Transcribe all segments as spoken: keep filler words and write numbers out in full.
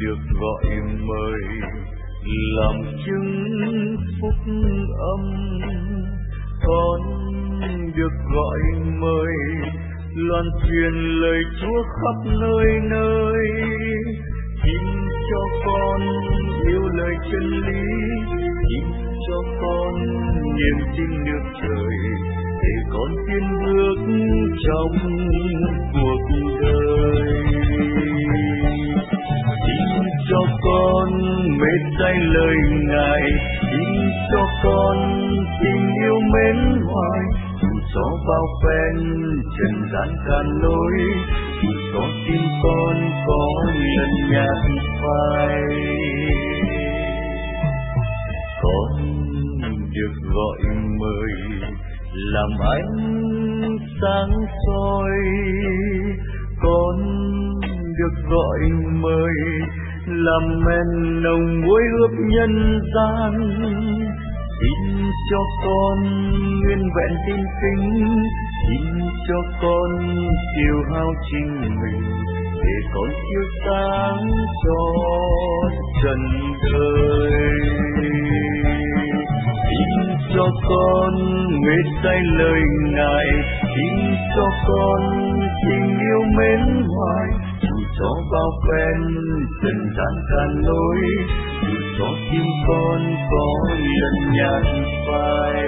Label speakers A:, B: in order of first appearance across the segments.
A: được gọi mời làm chứng phúc âm, con được gọi mời loan truyền lời Chúa khắp nơi nơi. Xin cho con yêu lời chân lý, xin cho con niềm tin nước trời, để con tiến bước trong cuộc đời. Xin cho con mê say lời Ngài, xin cho con tình yêu mến hoài, dù gió bao phen trần gian càn lối, dù gió tim con có lần nhạt phai. Con được gọi mời làm ánh sáng soi, con được gọi mời làm men nồng muối ướp nhân gian. Xin cho con nguyên vẹn tin kính, xin cho con tiêu hao chính mình, để con chiếu sáng cho trần đời. Xin cho con mê say lời Ngài, xin cho con tình yêu mến hoài, dù gió bao phen trần gian càn lối, dù gió tim con có lần nhạt phai.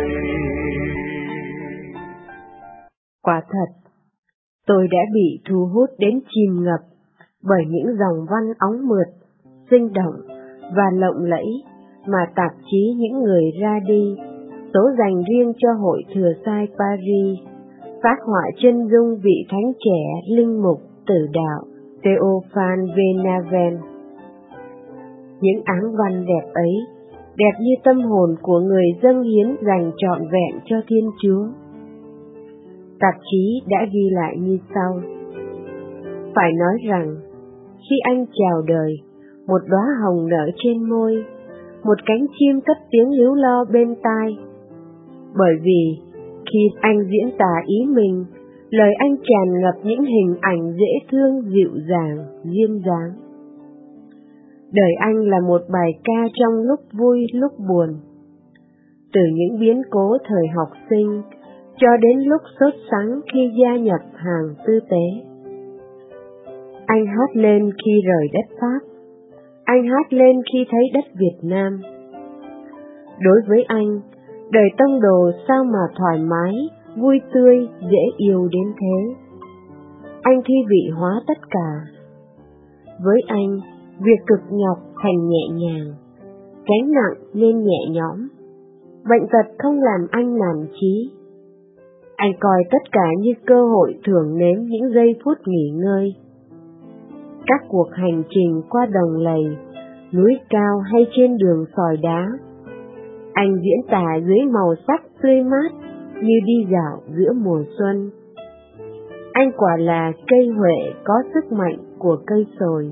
B: Quả thật, tôi đã bị thu hút đến chìm ngập bởi những dòng văn óng mượt, sinh động và lộng lẫy mà tạp chí Những Người Ra Đi, số dành riêng cho Hội Thừa Sai Paris, phác họa chân dung vị thánh trẻ linh mục tử đạo Théophane Venaven. Những áng văn đẹp ấy, đẹp như tâm hồn của người dâng hiến dành trọn vẹn cho Thiên Chúa. Tạp chí đã ghi lại như sau: phải nói rằng, khi anh chào đời, một đóa hồng nở trên môi, một cánh chim cất tiếng líu lo bên tai. Bởi vì khi anh diễn tả ý mình, lời anh tràn ngập những hình ảnh dễ thương, dịu dàng, duyên dáng. Đời anh là một bài ca trong lúc vui lúc buồn, từ những biến cố thời học sinh cho đến lúc sốt sắng khi gia nhập hàng tư tế. Anh hát lên khi rời đất Pháp, anh hát lên khi thấy đất Việt Nam. Đối với anh, đời tông đồ sao mà thoải mái, vui tươi, dễ yêu đến thế. Anh thi vị hóa tất cả. Với anh, việc cực nhọc thành nhẹ nhàng, gánh nặng nên nhẹ nhõm, bệnh tật không làm anh nản chí. Anh coi tất cả như cơ hội thưởng nếm những giây phút nghỉ ngơi. Các cuộc hành trình qua đồng lầy, núi cao hay trên đường sỏi đá, anh diễn tả dưới màu sắc tươi mát như đi dạo giữa mùa xuân. Anh quả là cây huệ có sức mạnh của cây sồi.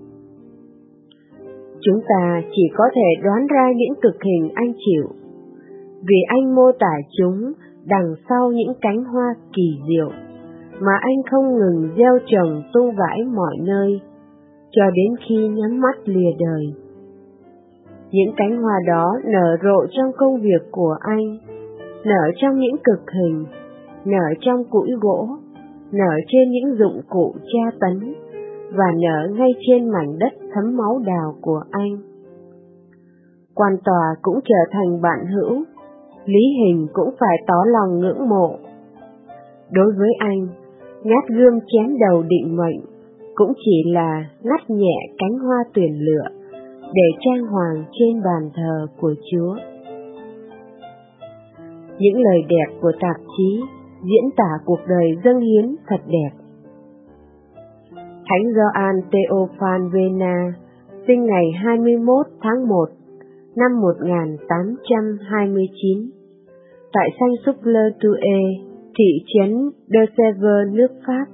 B: Chúng ta chỉ có thể đoán ra những cực hình anh chịu, vì anh mô tả chúng đằng sau những cánh hoa kỳ diệu mà anh không ngừng gieo trồng tung vãi mọi nơi, cho đến khi nhắm mắt lìa đời. Những cánh hoa đó nở rộ trong công việc của anh, nở trong những cực hình, nở trong cũi gỗ, nở trên những dụng cụ tra tấn, và nở ngay trên mảnh đất thấm máu đào của anh. Quan tòa cũng trở thành bạn hữu, lý hình cũng phải tỏ lòng ngưỡng mộ. Đối với anh, ngát gươm chém đầu định mệnh cũng chỉ là ngắt nhẹ cánh hoa tuyển lựa để trang hoàng trên bàn thờ của Chúa. Những lời đẹp của tạp chí diễn tả cuộc đời dâng hiến thật đẹp. Thánh Gioan Théophane Vena sinh ngày hai mươi mốt tháng một năm một nghìn tám trăm hai mươi chín tại Saint-Souple-Toué, thị trấn De Sèvres, nước Pháp.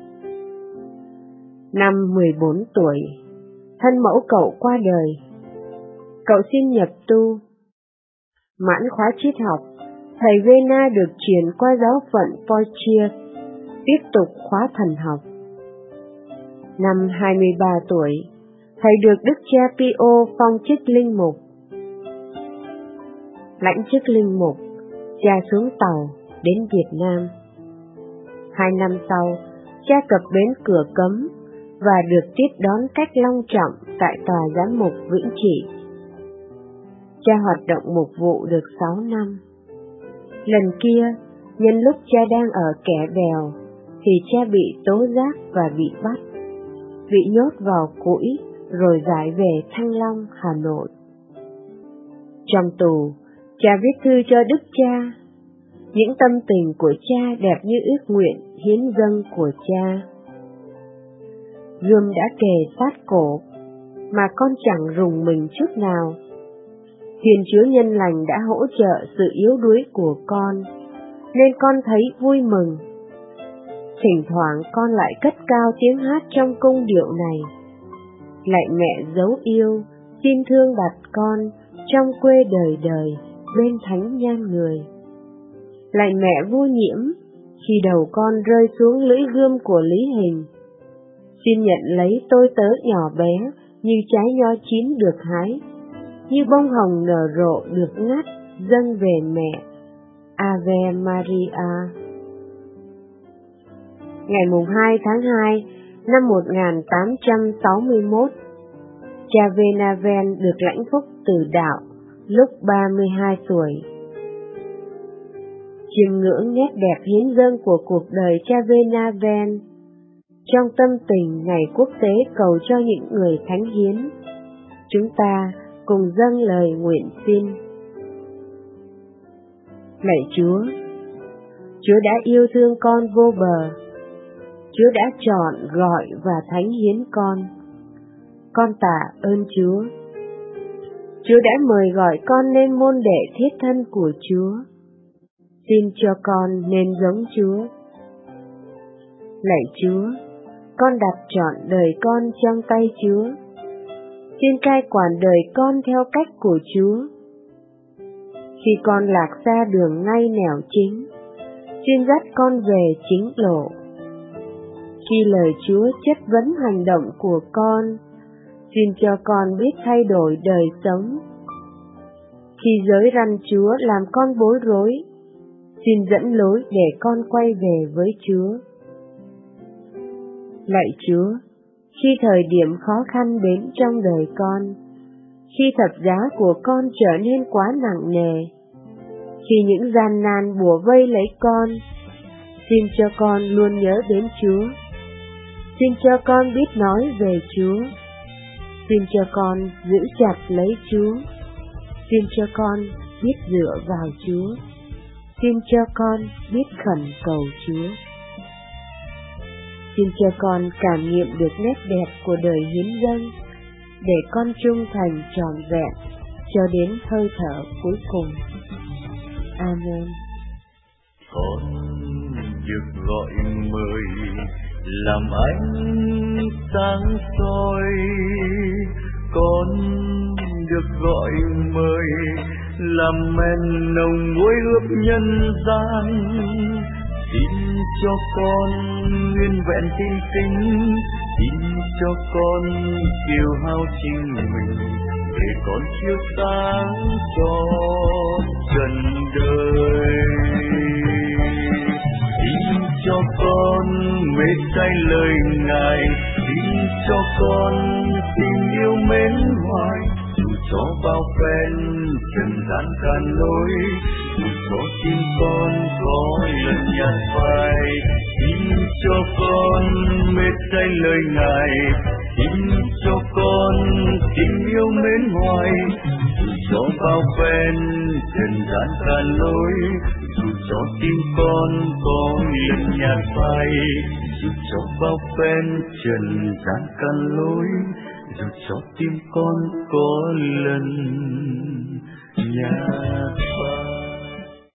B: Năm mười bốn tuổi, thân mẫu cậu qua đời. Cậu xin nhập tu. Mãn khóa triết học, thầy Vena được chuyển qua giáo phận Poitiers, tiếp tục khóa thần học. Năm hai mươi ba tuổi, thầy được Đức cha Pio phong chức linh mục. Lãnh chức linh mục, cha xuống tàu đến Việt Nam. Hai năm sau, cha cập bến Cửa Cấm và được tiếp đón cách long trọng tại tòa giám mục Vĩnh Trị. Cha hoạt động mục vụ được sáu năm. Lần kia, nhân lúc cha đang ở Kẻ Bèo, thì cha bị tố giác và bị bắt, bị nhốt vào cũi rồi giải về Thăng Long, Hà Nội. Trong tù, cha viết thư cho Đức cha. Những tâm tình của cha đẹp như ước nguyện hiến dâng của cha. Gươm đã kề sát cổ, mà con chẳng rùng mình chút nào. Thiên Chúa nhân lành đã hỗ trợ sự yếu đuối của con, nên con thấy vui mừng. Thỉnh thoảng con lại cất cao tiếng hát trong cung điệu này. Lạy mẹ dấu yêu, xin thương đặt con trong quê đời đời bên thánh nhan người. Lạy mẹ vô nhiễm, khi đầu con rơi xuống lưỡi gươm của Lý Hình, xin nhận lấy tôi tớ nhỏ bé như trái nho chín được hái, như bông hồng nở rộ được ngắt dâng về mẹ. Ave Maria. Ngày mùng hai tháng hai năm một nghìn tám trăm sáu mươi mốt, cha Venaven được lãnh phúc từ đạo lúc ba mươi hai tuổi. Chiêm ngưỡng nét đẹp hiến dâng của cuộc đời cha Venaven, trong tâm tình Ngày Quốc tế cầu cho những người thánh hiến, chúng ta cùng dâng lời nguyện xin. Lạy Chúa, Chúa đã yêu thương con vô bờ. Chúa đã chọn, gọi và thánh hiến con. Con tạ ơn Chúa. Chúa đã mời gọi con nên môn đệ thiết thân của Chúa. Xin cho con nên giống Chúa. Lạy Chúa, con đặt trọn đời con trong tay Chúa. Xin cai quản đời con theo cách của Chúa. Khi con lạc xa đường ngay nẻo chính, xin dắt con về chính lộ. Khi lời Chúa chất vấn hành động của con, xin cho con biết thay đổi đời sống. Khi giới răn Chúa làm con bối rối, xin dẫn lối để con quay về với Chúa. Lạy Chúa, khi thời điểm khó khăn đến trong đời con, khi thập giá của con trở nên quá nặng nề, khi những gian nan bủa vây lấy con, xin cho con luôn nhớ đến Chúa. Xin cho con biết nói về Chúa. Xin cho con giữ chặt lấy Chúa. Xin cho con biết dựa vào Chúa. Xin cho con biết khẩn cầu Chúa. Xin cho con cảm nghiệm được nét đẹp của đời hiến dâng, để con trung thành trọn vẹn cho đến hơi thở cuối cùng. Amen.
A: Con được gọi mời làm ánh sáng soi, con được gọi mời làm men nồng muối ướp nhân gian. Xin cho con nguyên vẹn tin tính, xin cho con kiêu hao chính mình, để con chiếu sáng cho trần đời. Xin cho con mê say lời Ngài, xin cho con tình yêu mến hoài, dù cho bao phen trần gian càn lối, dù cho tim con có lần nhạt phai. Xin cho con mê say lời Ngài, xin cho con tình yêu mến hoài, dù cho bao phen trần gian càn lối, dù cho tim con có lần nhạt phai, dù cho bao phen trần gian càn lối, dù cho tim con có lần nhạt